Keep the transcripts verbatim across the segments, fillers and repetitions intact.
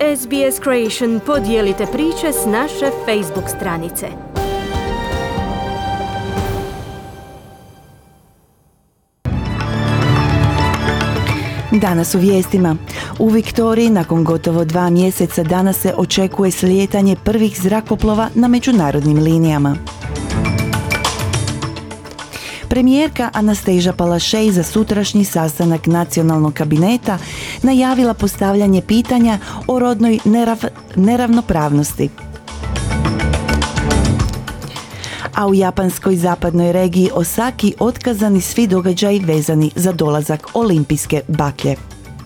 S B S Creation podijelite priče s naše Facebook stranice. Danas u vijestima. U Viktoriji nakon gotovo dva mjeseca danas se očekuje slijetanje prvih zrakoplova na međunarodnim linijama. Premijerka Anastasia Palaszczuk za sutrašnji sastanak nacionalnog kabineta najavila postavljanje pitanja o rodnoj nerav, neravnopravnosti. A u japanskoj zapadnoj regiji Osaki otkazani svi događaji vezani za dolazak olimpijske baklje.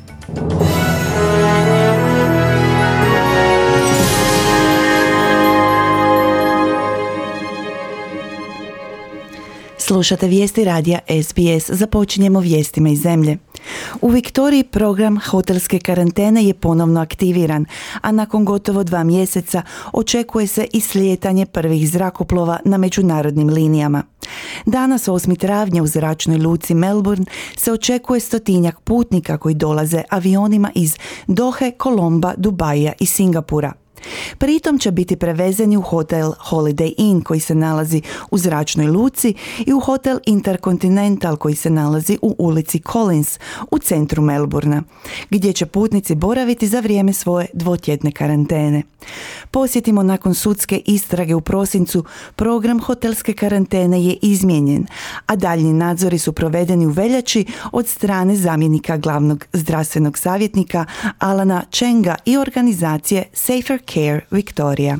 Slušate vijesti radija S B S. Započinjemo vijestima iz zemlje. U Viktoriji program hotelske karantene je ponovno aktiviran, a nakon gotovo dva mjeseca očekuje se i slijetanje prvih zrakoplova na međunarodnim linijama. Danas, osmog travnja, u zračnoj luci Melbourne se očekuje stotinjak putnika koji dolaze avionima iz Dohe, Kolomba, Dubaija i Singapura. Pritom će biti prevezeni u hotel Holiday Inn koji se nalazi u zračnoj luci i u hotel Intercontinental koji se nalazi u ulici Collins u centru Melbourna, gdje će putnici boraviti za vrijeme svoje dvotjedne karantene. Posjetimo, nakon sudske istrage u prosincu, program hotelske karantene je izmijenjen, a daljnji nadzori su provedeni u veljači od strane zamjenika glavnog zdravstvenog savjetnika Alana Chenga i organizacije Safer Care Victoria.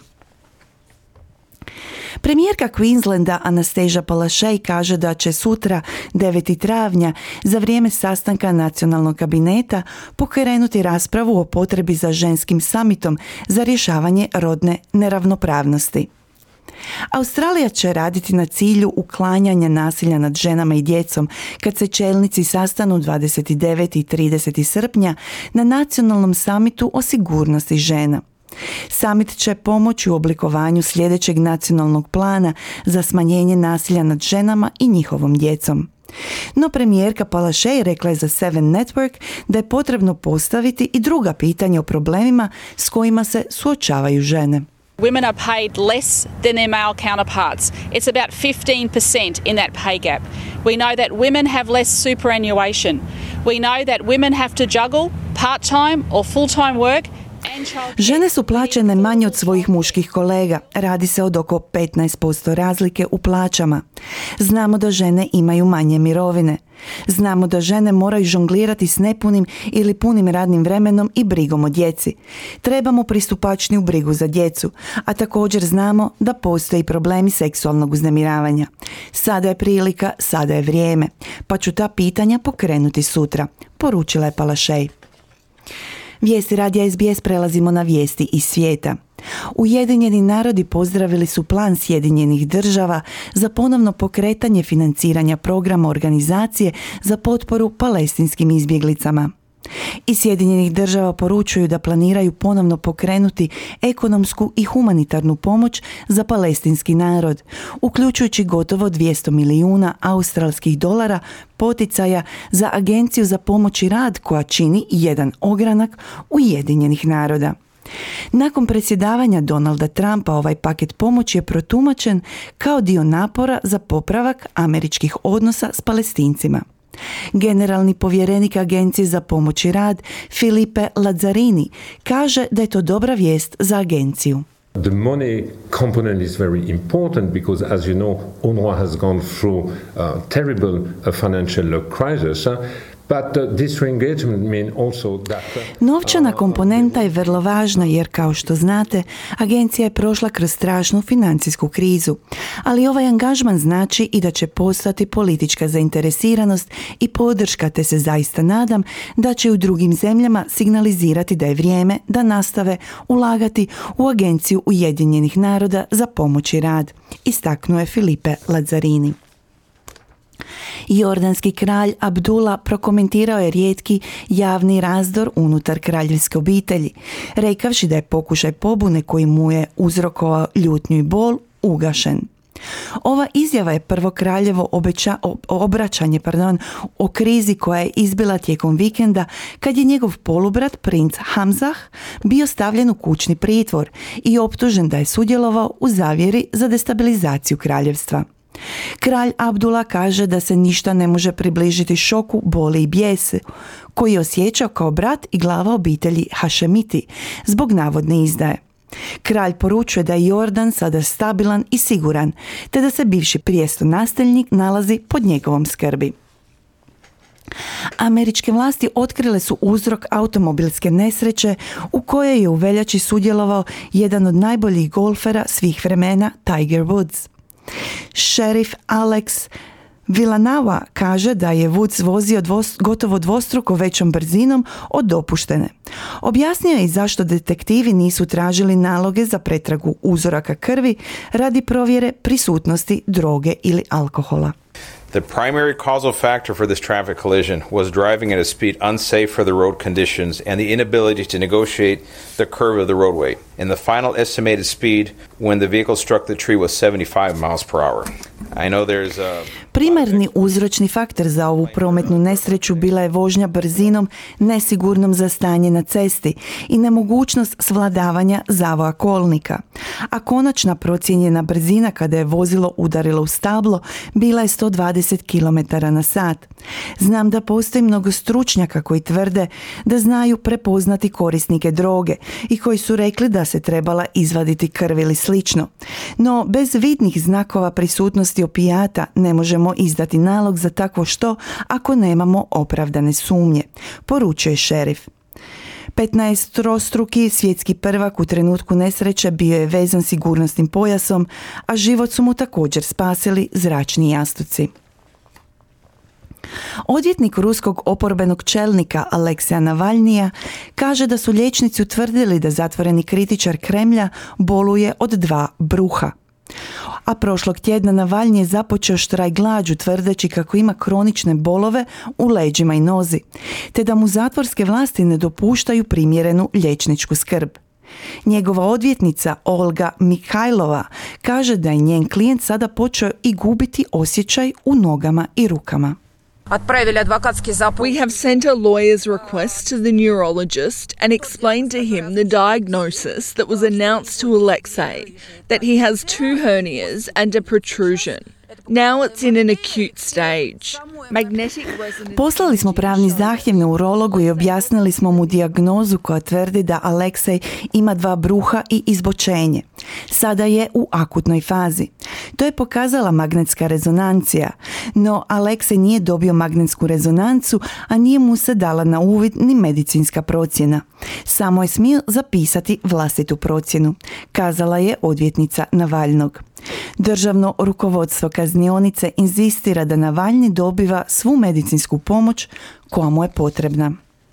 Premijerka Queenslanda Anastasia Palaszczuk kaže da će sutra, devetog travnja, za vrijeme sastanka nacionalnog kabineta pokrenuti raspravu o potrebi za ženskim samitom za rješavanje rodne neravnopravnosti. Australija će raditi na cilju uklanjanja nasilja nad ženama i djecom kad se čelnici sastanu dvadeset devetog i tridesetog srpnja na nacionalnom samitu o sigurnosti žena. Samit će pomoći u oblikovanju sljedećeg nacionalnog plana za smanjenje nasilja nad ženama i njihovom djecom. No premijerka Palaszczuk rekla je za Seven Network da je potrebno postaviti i druga pitanja o problemima s kojima se suočavaju žene. Women are paid less than their male counterparts. It's about fifteen percent in that pay gap. We know that women have less superannuation. We know that women have to juggle part-time or full-time work. Žene su plaćene manje od svojih muških kolega. Radi se od oko petnaest posto razlike u plaćama. Znamo da žene imaju manje mirovine. Znamo da žene moraju žonglirati s nepunim ili punim radnim vremenom i brigom o djeci. Trebamo pristupačniju brigu za djecu, a također znamo da postoji problemi seksualnog uznemiravanja. Sada je prilika, sada je vrijeme, pa ću ta pitanja pokrenuti sutra, poručila je Palaszczuk. Vijesti radija S B S prelazimo na vijesti iz svijeta. Ujedinjeni narodi pozdravili su plan Sjedinjenih država za ponovno pokretanje financiranja programa organizacije za potporu palestinskim izbjeglicama. Iz Sjedinjenih država poručuju da planiraju ponovno pokrenuti ekonomsku i humanitarnu pomoć za palestinski narod, uključujući gotovo dvjesto milijuna australskih dolara poticaja za Agenciju za pomoć i rad koja čini jedan ogranak Ujedinjenih naroda. Nakon predsjedavanja Donalda Trumpa ovaj paket pomoći je protumačen kao dio napora za popravak američkih odnosa s Palestincima. Generalni povjerenik Agencije za pomoć i rad Filipe Lazzarini kaže da je to dobra vijest za agenciju. The money component is very important because, as you know, U N R W A has gone through a terrible uh, financial crisis. Uh, But uh, this re-engagement mean also that, uh, Novčana komponenta je vrlo važna jer, kao što znate, agencija je prošla kroz strašnu financijsku krizu. Ali ovaj angažman znači i da će postati politička zainteresiranost i podrška, te se zaista nadam da će u drugim zemljama signalizirati da je vrijeme da nastave ulagati u Agenciju Ujedinjenih naroda za pomoć i rad, istaknuo je Filipe Lazzarini. Jordanski kralj Abdullah prokomentirao je rijetki javni razdor unutar kraljevske obitelji, rekavši da je pokušaj pobune koji mu je uzrokovao ljutnju i bol ugašen. Ova izjava je prvo kraljevo obeća, obraćanje pardon, o krizi koja je izbila tijekom vikenda kad je njegov polubrat princ Hamzah bio stavljen u kućni pritvor i optužen da je sudjelovao u zavjeri za destabilizaciju kraljevstva. Kralj Abdullah kaže da se ništa ne može približiti šoku, boli i bijesi koji je osjećao kao brat i glava obitelji Hašemiti zbog navodne izdaje. Kralj poručuje da je Jordan sada stabilan i siguran, te da se bivši prijestolnasljednik nalazi pod njegovom skrbi. Američke vlasti otkrile su uzrok automobilske nesreće u kojoj je u veljači sudjelovao jedan od najboljih golfera svih vremena, Tiger Woods. Šerif Alex Villanova kaže da je Woods vozio dvos, gotovo dvostruko većom brzinom od dopuštene. Objasnio je i zašto detektivi nisu tražili naloge za pretragu uzoraka krvi radi provjere prisutnosti droge ili alkohola. The primary causal factor for this traffic collision was driving at a speed unsafe for the road conditions and the inability to negotiate the curve of the roadway. And the final estimated speed when the vehicle struck the tree was seventy-five miles per hour. I know there's a... Primarni uzročni faktor za ovu prometnu nesreću bila je vožnja brzinom nesigurnom za stanje na cesti i nemogućnost svladavanja zavoja kolnika. A konačna procijenjena brzina kada je vozilo udarilo u stablo bila je sto dvadeset kilometara na sat. Znam da postoji mnogo stručnjaka koji tvrde da znaju prepoznati korisnike droge i koji su rekli da se trebala izvaditi krv ili slično. No, bez vidnih znakova prisutnosti opijata ne možemo izdati nalog za takvo što ako nemamo opravdane sumnje, poručuje šerif. petnaestrostruki svjetski prvak u trenutku nesreće bio je vezan sigurnosnim pojasom, a život su mu također spasili zračni jastuci. Odvjetnik ruskog oporbenog čelnika Alekseja Navalnija kaže da su liječnici utvrdili da zatvoreni kritičar Kremlja boluje od dva bruha. A prošlog tjedna Navalnji je započeo štrajk glađu tvrdeći kako ima kronične bolove u leđima i nozi, te da mu zatvorske vlasti ne dopuštaju primjerenu liječničku skrb. Njegova odvjetnica Olga Mikhailova kaže da je njen klijent sada počeo i gubiti osjećaj u nogama i rukama. We have sent a lawyer's request to the neurologist and explained to him the diagnosis that was announced to Alexei, that he has two hernias and a protrusion. Now it's in an acute stage. Magnetic resonance... Poslali smo pravni zahtjev neurologu i objasnili smo mu dijagnozu koja tvrdi da Aleksej ima dva bruha i izbočenje. Sada je u akutnoj fazi. To je pokazala magnetska rezonancija, no Aleksej nije dobio magnetsku rezonancu, a nije mu se dala na uvid ni medicinska procjena. Samo je smio zapisati vlastitu procjenu, kazala je odvjetnica Navalnog. Državno rukovodstvo kaznionice inzistira da Navalni dobiva svu medicinsku pomoć koja mu je potrebna.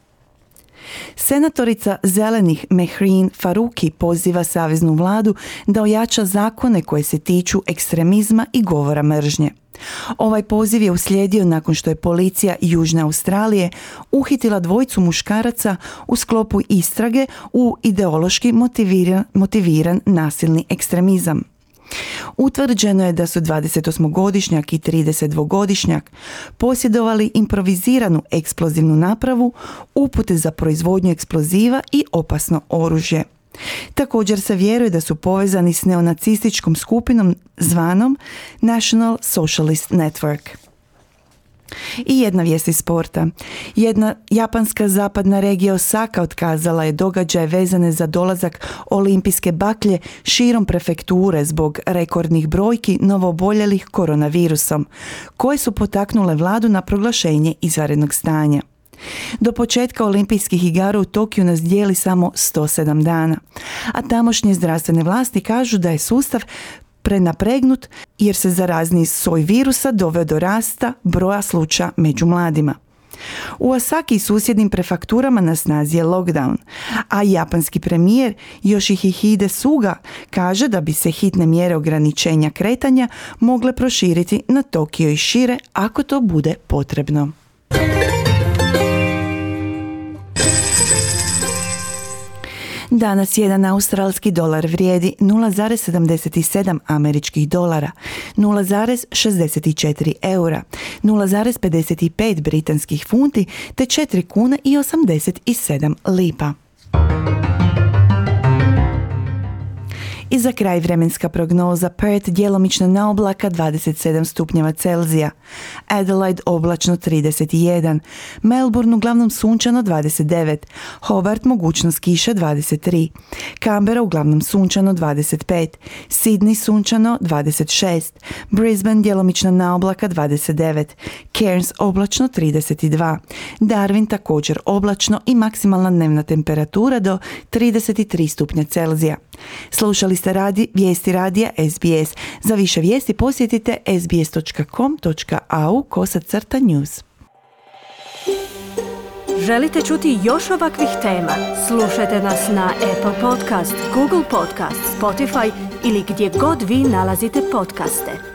Senatorica Zelenih Mehrin Faruki poziva saveznu vladu da ojača zakone koje se tiču ekstremizma i govora mržnje. Ovaj poziv je uslijedio nakon što je policija Južne Australije uhitila dvojicu muškaraca u sklopu istrage u ideološki motiviran, motiviran nasilni ekstremizam. Utvrđeno je da su dvadesetosmogodišnjak i tridesetdvogodišnjak posjedovali improviziranu eksplozivnu napravu, upute za proizvodnju eksploziva i opasno oružje. Također se vjeruje da su povezani s neonacističkom skupinom zvanom National Socialist Network. I jedna vijest iz sporta. Jedna japanska zapadna regija Osaka otkazala je događaje vezane za dolazak olimpijske baklje širom prefekture zbog rekordnih brojki novooboljelih koronavirusom, koje su potaknule vladu na proglašenje izvanrednog stanja. Do početka olimpijskih igara u Tokiju nas dijeli samo sto sedam dana, a tamošnje zdravstvene vlasti kažu da je sustav prenapregnut jer se zarazni soj virusa doveo do rasta broja slučaja među mladima. U Osaki i susjednim prefekturama na snazi je lockdown, a japanski premijer Yoshihide Suga kaže da bi se hitne mjere ograničenja kretanja mogle proširiti na Tokio i šire ako to bude potrebno. Danas jedan australski dolar vrijedi nula zarez sedamdeset sedam američkih dolara, nula zarez šezdeset četiri eura, nula zarez pedeset pet britanskih funti te četiri kune i osamdeset sedam lipa. I za kraj vremenska prognoza: Perth djelomično na oblaka dvadeset sedam stupnjeva Celzija, Adelaide oblačno trideset jedan, Melbourne uglavnom sunčano dvadeset devet, Hobart mogućnost kiše dvadeset tri, Canberra uglavnom sunčano dvadeset pet, Sydney sunčano dvadeset šest, Brisbane djelomično na oblaka dvadeset devet, Cairns oblačno trideset dva, Darwin također oblačno i maksimalna dnevna temperatura do trideset tri stupnja Celzija. Slušali ste radi, vijesti radija S B S. Za više vijesti posjetite sbs dot com dot a u kosacrta news. Želite čuti još ovakvih tema? Slušajte nas na Apple Podcast, Google Podcast, Spotify ili gdje god vi nalazite podcaste.